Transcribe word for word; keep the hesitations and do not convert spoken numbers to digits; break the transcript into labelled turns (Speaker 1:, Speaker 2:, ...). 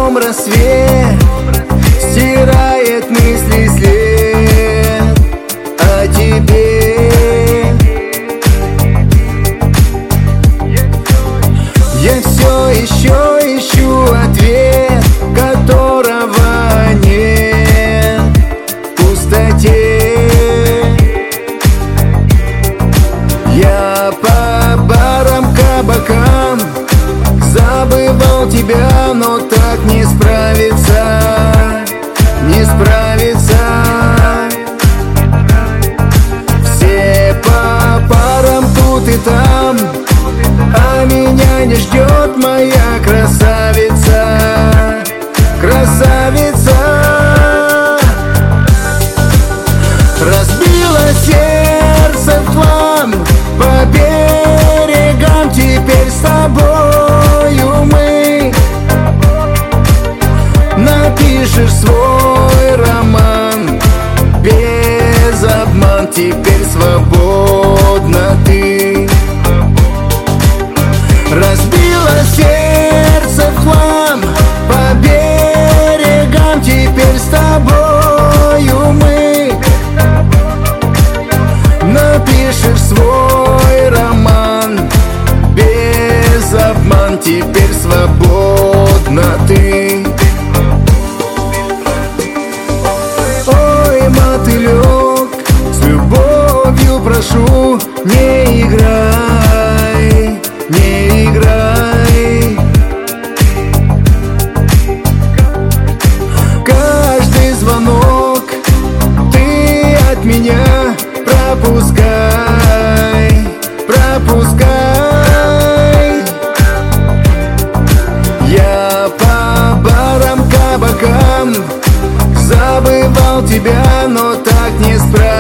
Speaker 1: днем рассвет стирает мысли след о тебе. Я все еще ищу ответ, которого нет в пустоте. Я по барам, кабакам забывал тебя, но так не справиться, не справиться. Все по парам тут и там, а меня не ждет моя красавица, красавица. Разбила сердце в хлам, по берегам теперь с тобою мы. Напишешь свой роман без обман, теперь свободна ты. Разбила сердце в хлам, по берегам теперь с тобою мы. Напишешь свой роман без обман, теперь свободна ты. Ой, мотылек, с любовью прошу, не играй, не играй. Каждый звонок ты от меня пропускай, пропускай. Я по барам, кабакам забывал тебя, но так не справился,